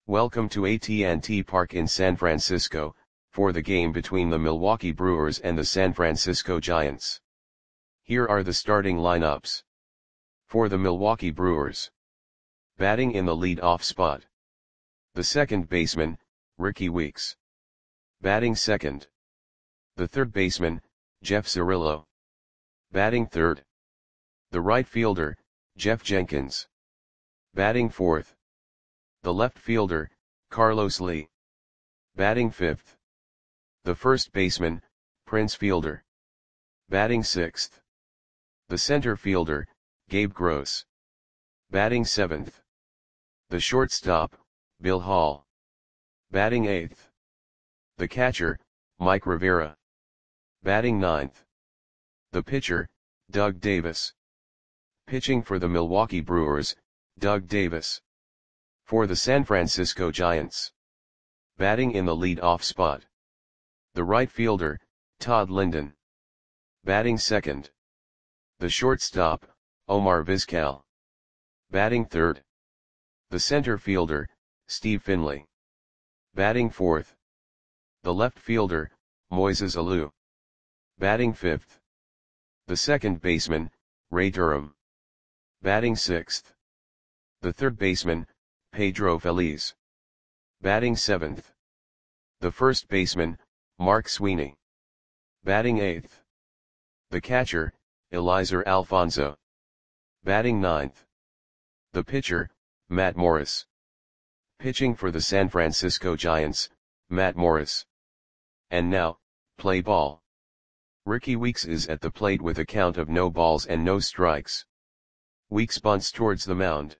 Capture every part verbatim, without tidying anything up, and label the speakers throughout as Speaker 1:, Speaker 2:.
Speaker 1: Welcome to A T and T Park in San Francisco, for the game between the Milwaukee Brewers and the San Francisco Giants. Here are the starting lineups. For the Milwaukee Brewers. Batting in the lead-off spot. The second baseman, Rickie Weeks. Batting second. The third baseman, Jeff Cirillo. Batting third. The right fielder, Jeff Jenkins. Batting fourth. The left fielder, Carlos Lee. Batting fifth. The first baseman, Prince Fielder. Batting sixth. The center fielder, Gabe Gross. Batting seventh. The shortstop, Bill Hall. Batting eighth. The catcher, Mike Rivera. Batting ninth. The pitcher, Doug Davis. Pitching for the Milwaukee Brewers, Doug Davis. For the San Francisco Giants. Batting in the lead-off spot. The right fielder, Todd Linden. Batting second. The shortstop, Omar Vizquel. Batting third. The center fielder, Steve Finley. Batting fourth. The left fielder, Moises Alou. Batting fifth. The second baseman, Ray Durham. Batting sixth. The third baseman, Pedro Feliz. Batting seventh. The first baseman, Mark Sweeney. Batting eighth. The catcher, Eliezer Alfonso. Batting ninth. The pitcher, Matt Morris. Pitching for the San Francisco Giants, Matt Morris. And now, play ball. Rickie Weeks is at the plate with a count of no balls and no strikes. Weeks bunts towards the mound.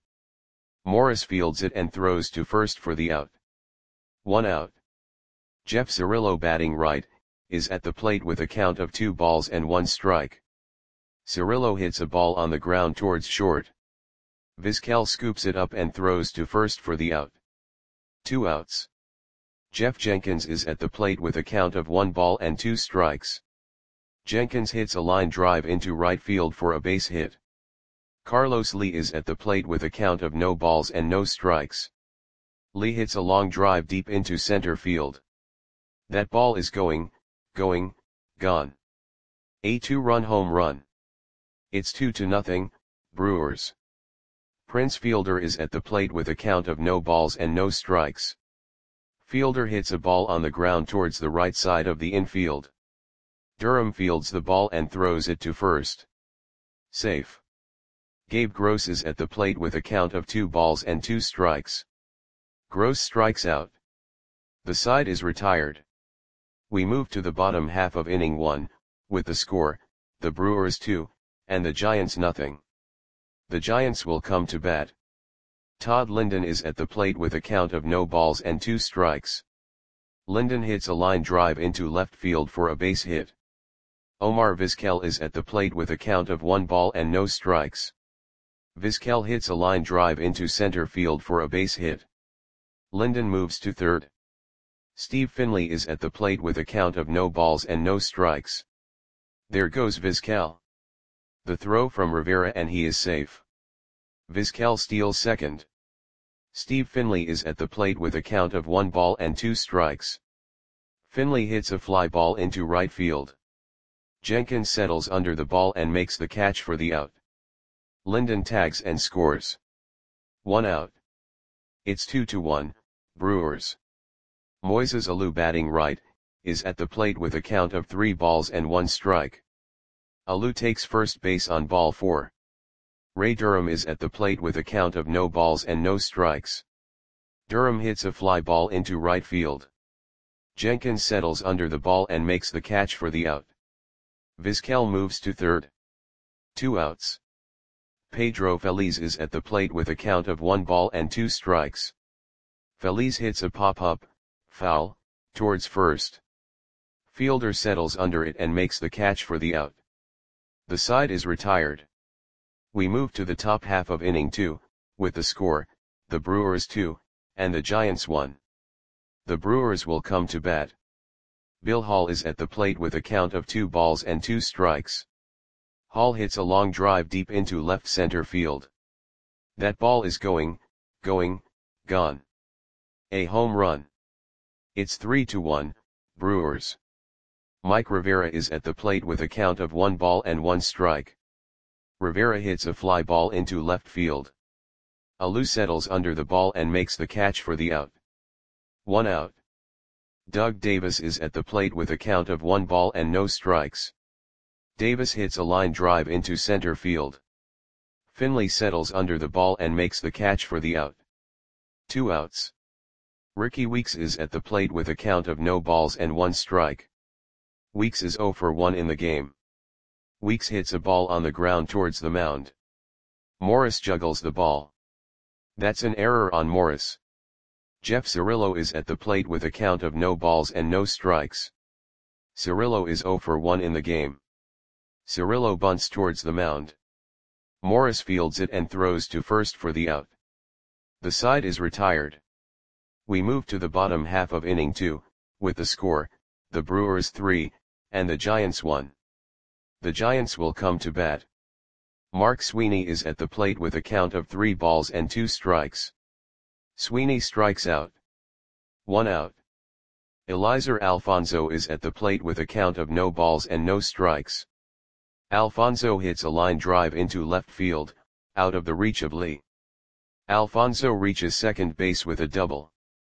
Speaker 1: Morris fields it and throws to first for the out. One out. Jeff Cirillo, batting right, is at the plate with a count of two balls and one strike. Cirillo hits a ball on the ground towards short. Vizquel scoops it up and throws to first for the out. Two outs. Jeff Jenkins is at the plate with a count of one ball and two strikes. Jenkins hits a line drive into right field for a base hit. Carlos Lee is at the plate with a count of no balls and no strikes. Lee hits a long drive deep into center field. That ball is going, going, gone. A two-run home run. It's two to nothing, Brewers. Prince Fielder is at the plate with a count of no balls and no strikes. Fielder hits a ball on the ground towards the right side of the infield. Durham fields the ball and throws it to first. Safe. Gabe Gross is at the plate with a count of two balls and two strikes. Gross strikes out. The side is retired. We move to the bottom half of inning one, with the score, the Brewers two, and the Giants nothing. The Giants will come to bat. Todd Linden is at the plate with a count of no balls and two strikes. Linden hits a line drive into left field for a base hit. Omar Vizquel is at the plate with a count of one ball and no strikes. Vizquel hits a line drive into center field for a base hit. Linden moves to third. Steve Finley is at the plate with a count of no balls and no strikes. There goes Vizquel. The throw from Rivera and he is safe. Vizquel steals second. Steve Finley is at the plate with a count of one ball and two strikes. Finley hits a fly ball into right field. Jenkins settles under the ball and makes the catch for the out. Linden tags and scores. One out. It's two to one, Brewers. Moises Alou, batting right, is at the plate with a count of three balls and one strike. Alou takes first base on ball four. Ray Durham is at the plate with a count of no balls and no strikes. Durham hits a fly ball into right field. Jenkins settles under the ball and makes the catch for the out. Vizquel moves to third. Two outs. Pedro Feliz is at the plate with a count of one ball and two strikes. Feliz hits a pop-up, foul, towards first. Fielder settles under it and makes the catch for the out. The side is retired. We move to the top half of inning two, with the score, the Brewers two, and the Giants one. The Brewers will come to bat. Bill Hall is at the plate with a count of two balls and two strikes. Hall hits a long drive deep into left center field. That ball is going, going, gone. A home run. It's three to one, Brewers. Mike Rivera is at the plate with a count of one ball and one strike. Rivera hits a fly ball into left field. Alou settles under the ball and makes the catch for the out. One out. Doug Davis is at the plate with a count of one ball and no strikes. Davis hits a line drive into center field. Finley settles under the ball and makes the catch for the out. Two outs. Ricky Weeks is at the plate with a count of no balls and one strike. Weeks is zero for one in the game. Weeks hits a ball on the ground towards the mound. Morris juggles the ball. That's an error on Morris. Jeff Cirillo is at the plate with a count of no balls and no strikes. Cirillo is zero for one in the game. Cirillo bunts towards the mound. Morris fields it and throws to first for the out. The side is retired. We move to the bottom half of inning two, with the score, the Brewers three, and the Giants one. The Giants will come to bat. Mark Sweeney is at the plate with a count of three balls and two strikes. Sweeney strikes out. One out. Eliezer Alfonso is at the plate with a count of no balls and no strikes. Alfonso hits a line drive into left field, out of the reach of Lee. Alfonso reaches second base with a double.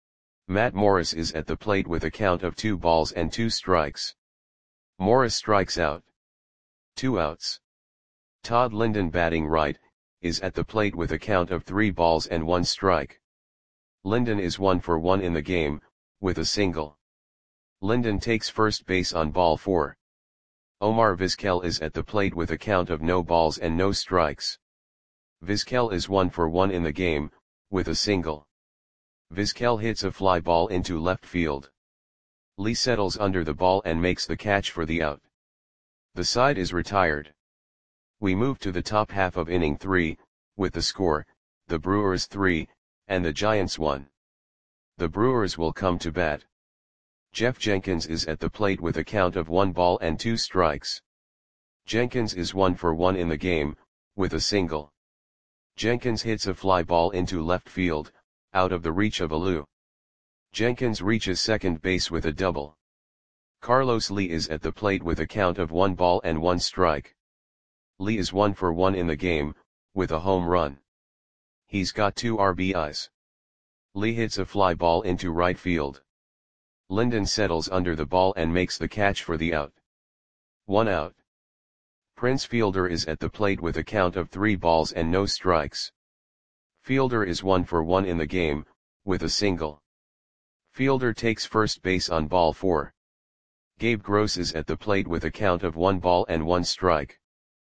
Speaker 1: Matt Morris is at the plate with a count of two balls and two strikes. Morris strikes out. Two outs. Todd Linden, batting right, is at the plate with a count of three balls and one strike. Linden is one for one in the game, with a single. Linden takes first base on ball four. Omar Vizquel is at the plate with a count of no balls and no strikes. Vizquel is one for one in the game, with a single. Vizquel hits a fly ball into left field. Lee settles under the ball and makes the catch for the out. The side is retired. We move to the top half of inning three, with the score, the Brewers three, and the Giants one. The Brewers will come to bat. Jeff Jenkins is at the plate with a count of one ball and two strikes. Jenkins is one for one in the game, with a single. Jenkins hits a fly ball into left field, out of the reach of Alou. Jenkins reaches second base with a double. Carlos Lee is at the plate with a count of one ball and one strike. Lee is one for one in the game, with a home run. He's got two R B Is. Lee hits a fly ball into right field. Linden settles under the ball and makes the catch for the out. One out. Prince Fielder is at the plate with a count of three balls and no strikes. Fielder is one for one in the game, with a single. Fielder takes first base on ball four. Gabe Gross is at the plate with a count of one ball and one strike.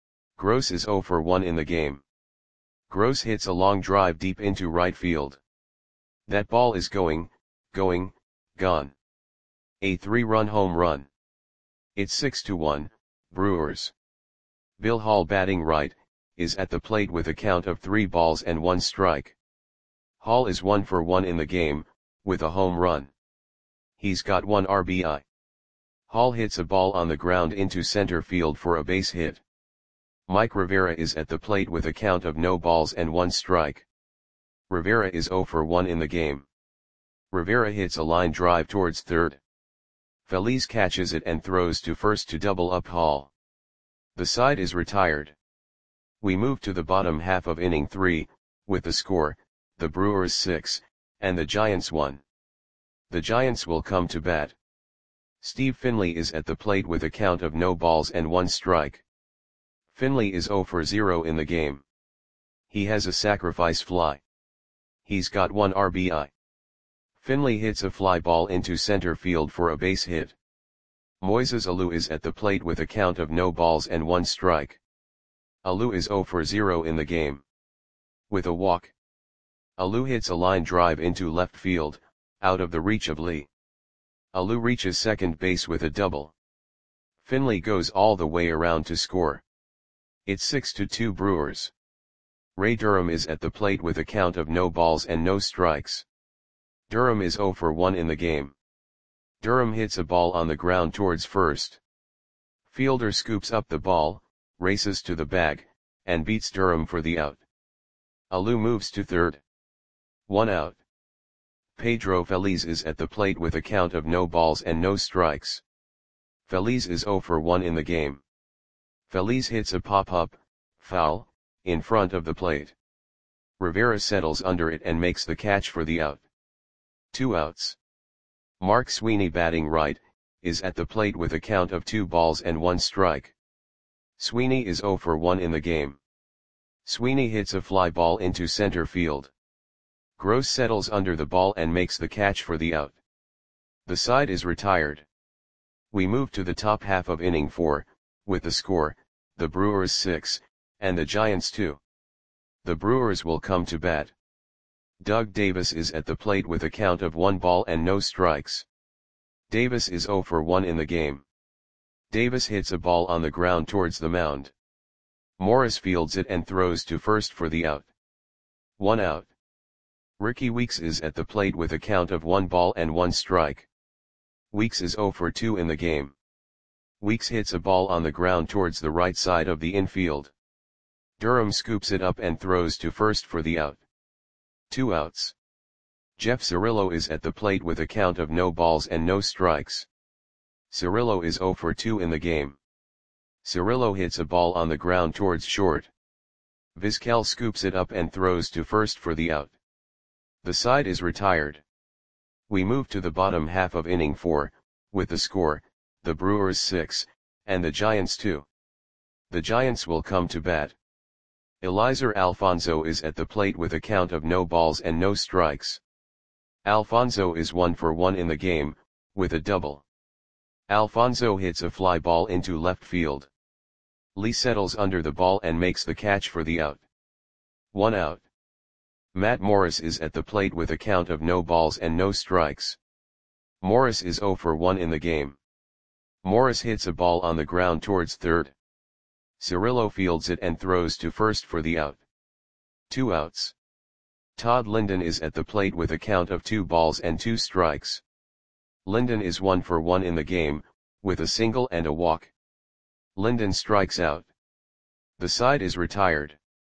Speaker 1: Gross is zero for one in the game. Gross hits a long drive deep into right field. That ball is going, going, gone. A three-run home run. It's six to one, Brewers. Bill Hall, batting right, is at the plate with a count of three balls and one strike. Hall is one for one in the game, with a home run. He's got one R B I. Hall hits a ball on the ground into center field for a base hit. Mike Rivera is at the plate with a count of no balls and one strike. Rivera is zero for one in the game. Rivera hits a line drive towards third. Feliz catches it and throws to first to double up Hall. The side is retired. We move to the bottom half of inning three, with the score, the Brewers six, and the Giants one. The Giants will come to bat. Steve Finley is at the plate with a count of no balls and one strike. Finley is zero for zero in the game. He has a sacrifice fly. He's got one R B I. Finley hits a fly ball into center field for a base hit. Moises Alou is at the plate with a count of no balls and one strike. Alou is zero for zero in the game. With a walk. Alou hits a line drive into left field, out of the reach of Lee. Alou reaches second base with a double. Finley goes all the way around to score. It's six to two Brewers. Ray Durham is at the plate with a count of no balls and no strikes. Durham is zero for one in the game. Durham hits a ball on the ground towards first. Fielder scoops up the ball, races to the bag, and beats Durham for the out. Alou moves to third. One out. Pedro Feliz is at the plate with a count of no balls and no strikes. Feliz is zero for one in the game. Feliz hits a pop-up, foul, in front of the plate. Rivera settles under it and makes the catch for the out. Two outs. Mark Sweeney, batting right, is at the plate with a count of two balls and one strike. Sweeney is zero for one in the game. Sweeney hits a fly ball into center field. Gross settles under the ball and makes the catch for the out. The side is retired. We move to the top half of inning four, with the score, the Brewers six, and the Giants two. The Brewers will come to bat. Doug Davis is at the plate with a count of one ball and no strikes. Davis is zero for one in the game. Davis hits a ball on the ground towards the mound. Morris fields it and throws to first for the out. One out. Ricky Weeks is at the plate with a count of one ball and one strike. Weeks is zero for two in the game. Weeks hits a ball on the ground towards the right side of the infield. Durham scoops it up and throws to first for the out. Two outs. Jeff Cirillo is at the plate with a count of no balls and no strikes. Cirillo is zero for two in the game. Cirillo hits a ball on the ground towards short. Vizquel scoops it up and throws to first for the out. The side is retired. We move to the bottom half of inning four, with the score, the Brewers six, and the Giants two. The Giants will come to bat. Eliezer Alfonzo is at the plate with a count of no balls and no strikes. Alfonzo is one for one in the game, with a double. Alfonzo hits a fly ball into left field. Lee settles under the ball and makes the catch for the out. One out. Matt Morris is at the plate with a count of no balls and no strikes. Morris is zero for one in the game. Morris hits a ball on the ground towards third. Cirillo fields it and throws to first for the out. Two outs. Todd Linden is at the plate with a count of two balls and two strikes. Linden is one for one in the game, with a single and a walk. Linden strikes out. The side is retired.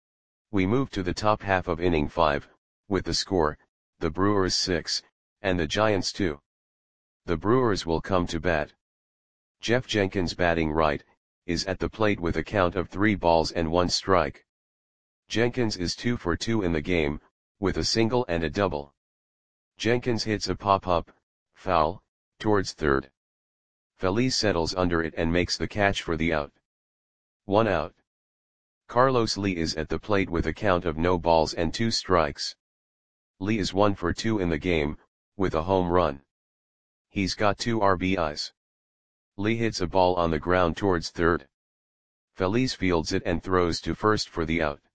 Speaker 1: We move to the top half of inning five, with the score, the Brewers six, and the Giants two. The Brewers will come to bat. Jeff Jenkins, batting right, is at the plate with a count of three balls and one strike. Jenkins is two for two in the game, with a single and a double. Jenkins hits a pop-up, foul, towards third. Feliz settles under it and makes the catch for the out. One out. Carlos Lee is at the plate with a count of no balls and two strikes. Lee is one for two in the game, with a home run. He's got two R B Is. Lee hits a ball on the ground towards third. Feliz fields it and throws to first for the out.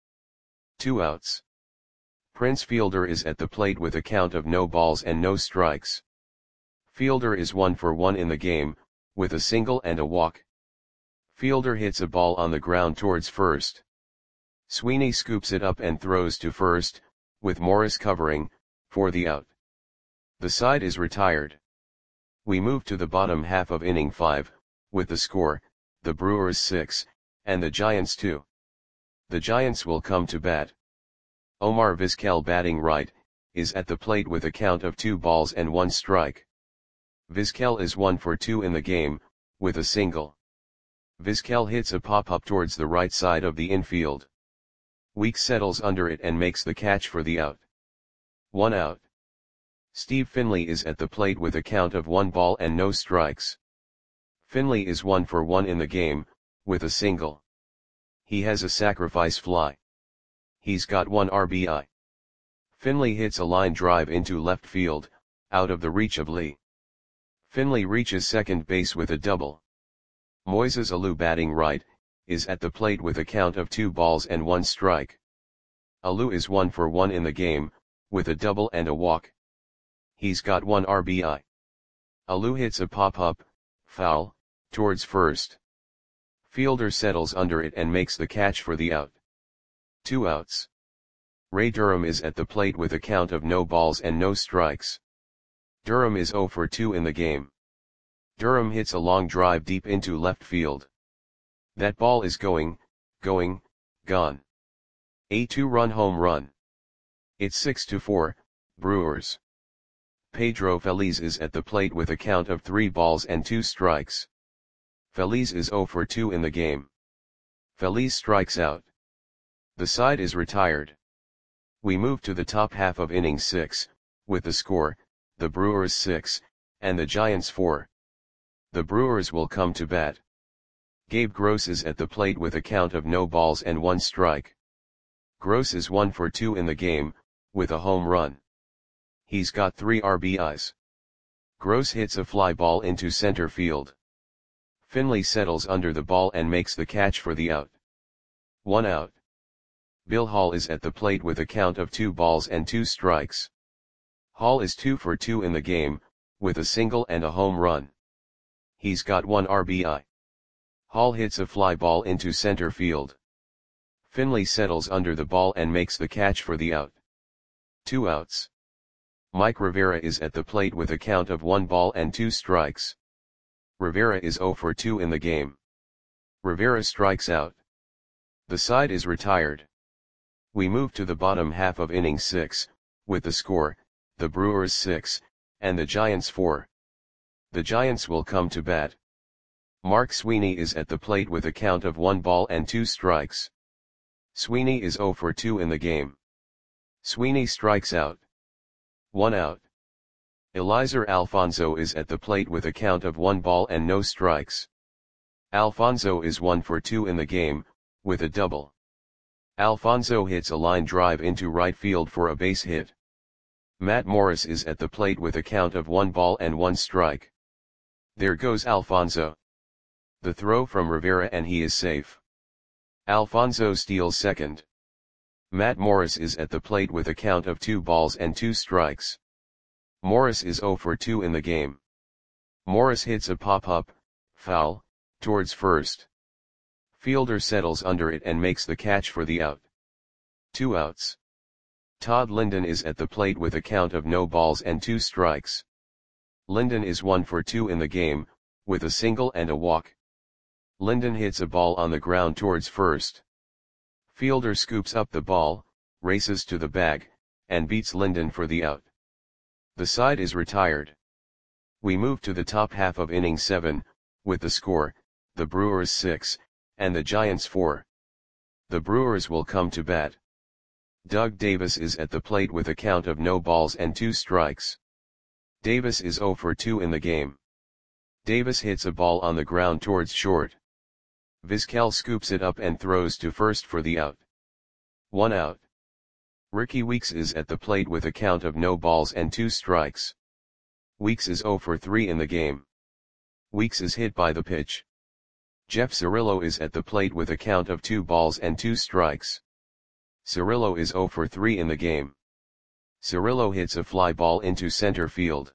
Speaker 1: Two outs. Prince Fielder is at the plate with a count of no balls and no strikes. Fielder is one for one in the game, with a single and a walk. Fielder hits a ball on the ground towards first. Sweeney scoops it up and throws to first, with Morris covering, for the out. The side is retired. We move to the bottom half of inning five, with the score, the Brewers six, and the Giants two. The Giants will come to bat. Omar Vizquel, batting right, is at the plate with a count of two balls and one strike. Vizquel is one for two in the game, with a single. Vizquel hits a pop-up towards the right side of the infield. Weeks settles under it and makes the catch for the out. One out. Steve Finley is at the plate with a count of one ball and no strikes. Finley is one for one in the game, with a single. He has a sacrifice fly. He's got one R B I. Finley hits a line drive into left field, out of the reach of Lee. Finley reaches second base with a double. Moises Alou, batting right, is at the plate with a count of two balls and one strike. Alou is one for one in the game, with a double and a walk. He's got one R B I. Alou hits a pop-up, foul, towards first. Fielder settles under it and makes the catch for the out. Two outs. Ray Durham is at the plate with a count of no balls and no strikes. Durham is zero for two in the game. Durham hits a long drive deep into left field. That ball is going, going, gone. A two-run home run. It's six to four, Brewers. Pedro Feliz is at the plate with a count of three balls and two strikes. Feliz is zero for two in the game. Feliz strikes out. The side is retired. We move to the top half of inning six, with the score, the Brewers six, and the Giants four. The Brewers will come to bat. Gabe Gross is at the plate with a count of no balls and one strike. Gross is one for two in the game, with a home run. He's got three R B Is. Gross hits a fly ball into center field. Finley settles under the ball and makes the catch for the out. One out. Bill Hall is at the plate with a count of two balls and two strikes. Hall is two for two in the game, with a single and a home run. He's got one R B I. Hall hits a fly ball into center field. Finley settles under the ball and makes the catch for the out. Two outs. Mike Rivera is at the plate with a count of one ball and two strikes. Rivera is zero for two in the game. Rivera strikes out. The side is retired. We move to the bottom half of inning six, with the score, the Brewers six, and the Giants four. The Giants will come to bat. Mark Sweeney is at the plate with a count of one ball and two strikes. Sweeney is zero for two in the game. Sweeney strikes out. One out. Eliezer Alfonzo is at the plate with a count of one ball and no strikes. Alfonzo is one for two in the game, with a double. Alfonzo hits a line drive into right field for a base hit. Matt Morris is at the plate with a count of one ball and one strike. There goes Alfonzo. The throw from Rivera and he is safe. Alfonzo steals second. Matt Morris is at the plate with a count of two balls and two strikes. Morris is zero for two in the game. Morris hits a pop-up, foul, towards first. Fielder settles under it and makes the catch for the out. Two outs. Todd Linden is at the plate with a count of no balls and two strikes. Linden is one for two in the game, with a single and a walk. Linden hits a ball on the ground towards first. Fielder scoops up the ball, races to the bag, and beats Linden for the out. The side is retired. We move to the top half of inning seven, with the score, the Brewers six, and the Giants four. The Brewers will come to bat. Doug Davis is at the plate with a count of no balls and two strikes. Davis is zero for two in the game. Davis hits a ball on the ground towards short. Vizquel scoops it up and throws to first for the out. One out. Ricky Weeks is at the plate with a count of no balls and two strikes. Weeks is zero for three in the game. Weeks is hit by the pitch. Jeff Cirillo is at the plate with a count of two balls and two strikes. Cirillo is zero for three in the game. Cirillo hits a fly ball into center field.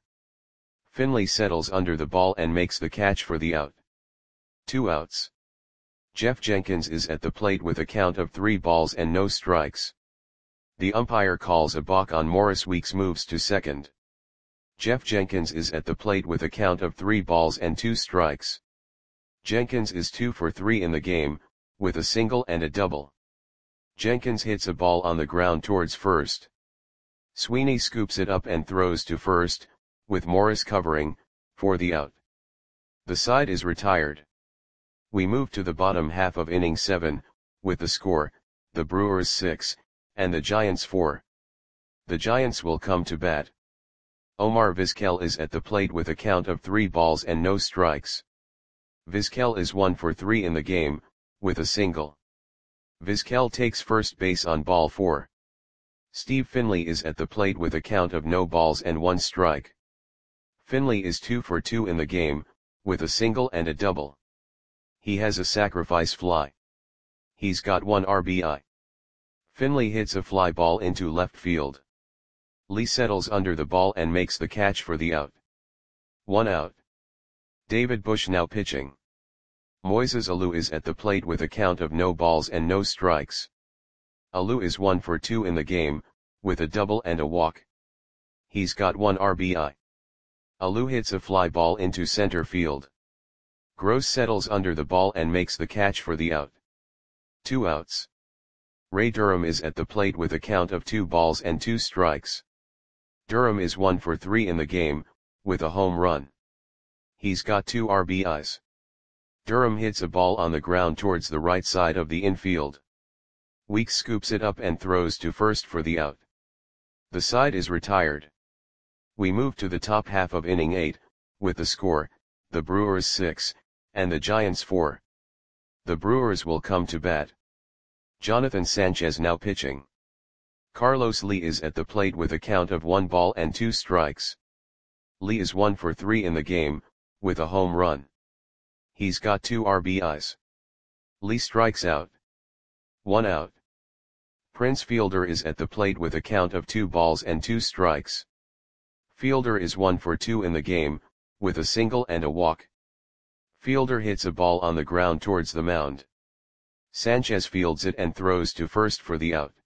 Speaker 1: Finley settles under the ball and makes the catch for the out. Two outs. Jeff Jenkins is at the plate with a count of three balls and no strikes. The umpire calls a balk on Morris. Weeks moves to second. Jeff Jenkins is at the plate with a count of three balls and two strikes. Jenkins is two for three in the game, with a single and a double. Jenkins hits a ball on the ground towards first. Sweeney scoops it up and throws to first, with Morris covering, for the out. The side is retired. We move to the bottom half of inning seven, with the score, the Brewers six, and the Giants four. The Giants will come to bat. Omar Vizquel is at the plate with a count of three balls and no strikes. Vizquel is one for three in the game, with a single. Vizquel takes first base on ball four. Steve Finley is at the plate with a count of no balls and one strike. Finley is two for two in the game, with a single and a double. He has a sacrifice fly. He's got one R B I. Finley hits a fly ball into left field. Lee settles under the ball and makes the catch for the out. One out. David Bushnell pitching. Moises Alou is at the plate with a count of no balls and no strikes. Alou is one for two in the game, with a double and a walk. He's got one R B I. Alou hits a fly ball into center field. Gross settles under the ball and makes the catch for the out. Two outs. Ray Durham is at the plate with a count of two balls and two strikes. Durham is one for three in the game, with a home run. He's got two R B Is. Durham hits a ball on the ground towards the right side of the infield. Weeks scoops it up and throws to first for the out. The side is retired. We move to the top half of inning eight, with the score, the Brewers six, and the Giants four. The Brewers will come to bat. Jonathan Sanchez now pitching. Carlos Lee is at the plate with a count of one ball and two strikes. Lee is one for three in the game, with a home run. He's got two R B Is. Lee strikes out. One out. Prince Fielder is at the plate with a count of two balls and two strikes. Fielder is one for two in the game, with a single and a walk. Fielder hits a ball on the ground towards the mound. Sanchez fields it and throws to first for the out.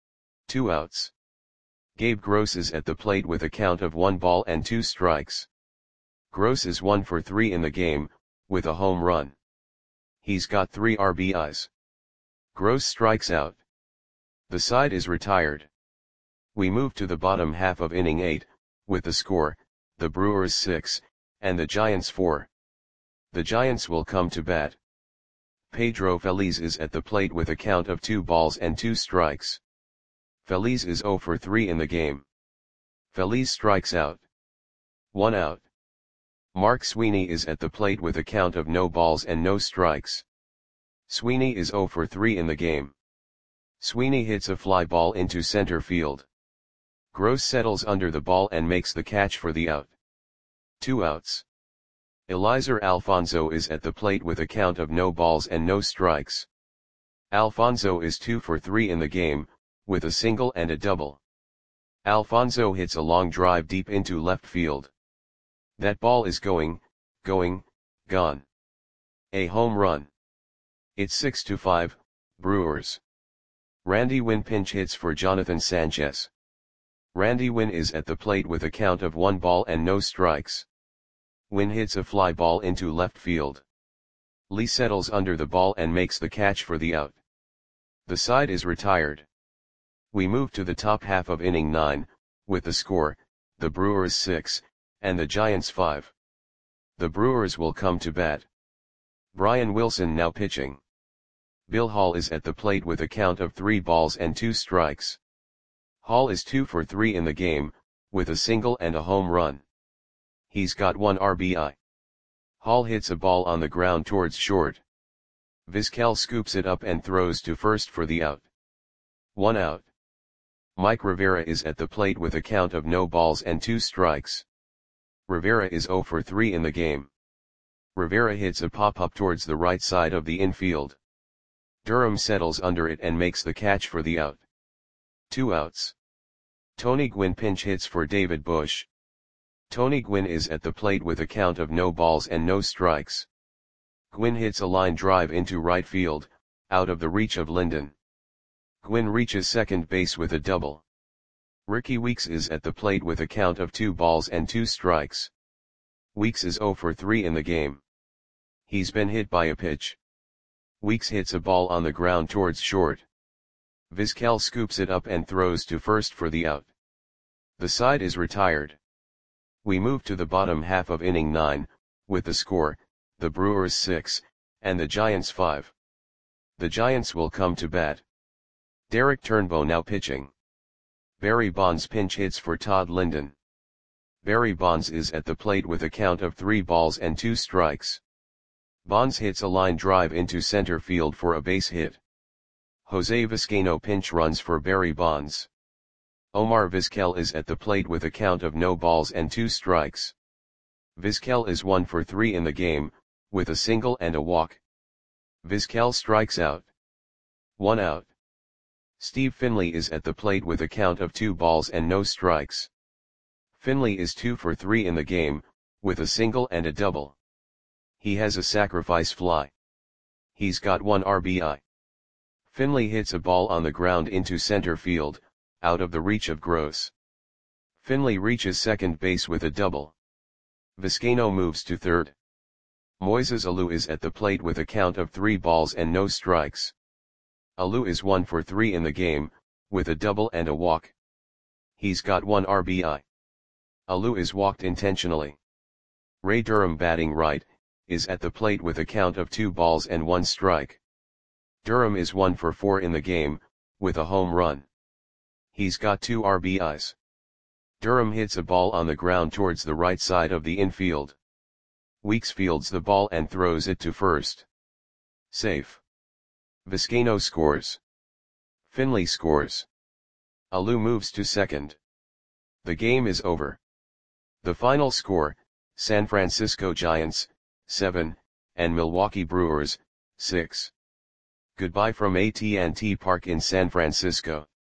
Speaker 1: Two outs. Gabe Gross is at the plate with a count of one ball and two strikes. Gross is one for three in the game, with a home run. He's got three R B Is. Gross strikes out. The side is retired. We move to the bottom half of inning eight, with the score, the Brewers six, and the Giants four. The Giants will come to bat. Pedro Feliz is at the plate with a count of two balls and two strikes. Feliz is zero for three in the game. Feliz strikes out. One out. Mark Sweeney is at the plate with a count of no balls and no strikes. Sweeney is zero for three in the game. Sweeney hits a fly ball into center field. Gross settles under the ball and makes the catch for the out. Two outs. Eliezer Alfonso is at the plate with a count of no balls and no strikes. Alfonso is two for three in the game, with a single and a double. Alfonso hits a long drive deep into left field. That ball is going, going, gone. A home run. It's six to five, Brewers. Randy Winn pinch hits for Jonathan Sanchez. Randy Winn is at the plate with a count of one ball and no strikes. Winn hits a fly ball into left field. Lee settles under the ball and makes the catch for the out. The side is retired. We move to the top half of inning nine, with the score, the Brewers six, and the Giants five. The Brewers will come to bat. Brian Wilson now pitching. Bill Hall is at the plate with a count of three balls and two strikes. Hall is two for three in the game, with a single and a home run. He's got one R B I. Hall hits a ball on the ground towards short. Vizquel scoops it up and throws to first for the out. One out. Mike Rivera is at the plate with a count of no balls and two strikes. Rivera is zero for three in the game. Rivera hits a pop-up towards the right side of the infield. Durham settles under it and makes the catch for the out. Two outs. Tony Gwynn pinch hits for David Bush. Tony Gwynn is at the plate with a count of no balls and no strikes. Gwynn hits a line drive into right field, out of the reach of Linden. Gwynn reaches second base with a double. Ricky Weeks is at the plate with a count of two balls and two strikes. Weeks is zero for three in the game. He's been hit by a pitch. Weeks hits a ball on the ground towards short. Vizquel scoops it up and throws to first for the out. The side is retired. We move to the bottom half of inning nine, with the score, the Brewers six, and the Giants five. The Giants will come to bat. Derek Turnbow now pitching. Barry Bonds pinch hits for Todd Linden. Barry Bonds is at the plate with a count of three balls and two strikes. Bonds hits a line drive into center field for a base hit. Jose Vizcaino pinch runs for Barry Bonds. Omar Vizquel is at the plate with a count of no balls and two strikes. Vizquel is one for three in the game, with a single and a walk. Vizquel strikes out. One out. Steve Finley is at the plate with a count of two balls and no strikes. Finley is two for three in the game, with a single and a double. He has a sacrifice fly. He's got one R B I. Finley hits a ball on the ground into center field, out of the reach of Gross. Finley reaches second base with a double. Vizcaino moves to third. Moises Alou is at the plate with a count of three balls and no strikes. Alou is one for three in the game, with a double and a walk. He's got one R B I. Alou is walked intentionally. Ray Durham batting right, is at the plate with a count of two balls and one strike. Durham is one for four in the game, with a home run. He's got two R B Is. Durham hits a ball on the ground towards the right side of the infield. Weeks fields the ball and throws it to first. Safe. Vizcaino scores. Finley scores. Alou moves to second. The game is over. The final score, San Francisco Giants, seven, and Milwaukee Brewers, six. Goodbye from A T and T Park in San Francisco.